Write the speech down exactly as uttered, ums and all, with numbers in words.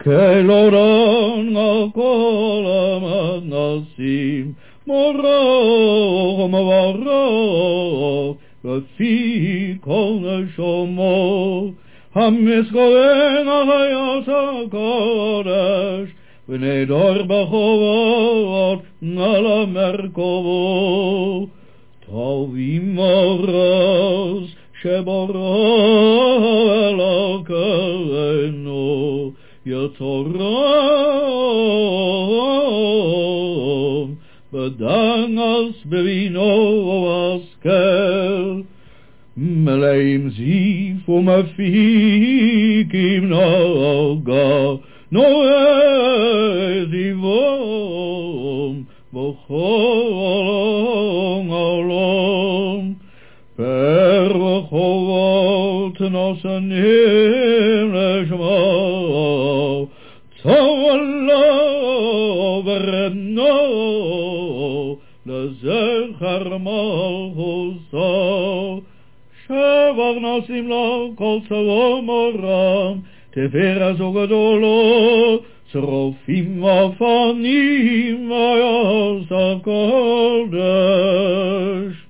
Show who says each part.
Speaker 1: כלורון כל המנסים, מורו ומבורו, לפי כל נשומו, המסגורן החיות הקודש, ונדור בחובות על המרכבות, טובים אורז שבורו אלוקינו, יתורם בדנס בבינו ובהשכל, מלאים זיף ומפיקים נוגה, נועה זיוום בכל העולם, ברחובות נוסנים לשמו, צוהלו ברנו לזכר מלכותו, שבח נשים לו כל צבא מורם, תפארת וגדולו, שרופים ופנים ויעש הקודש.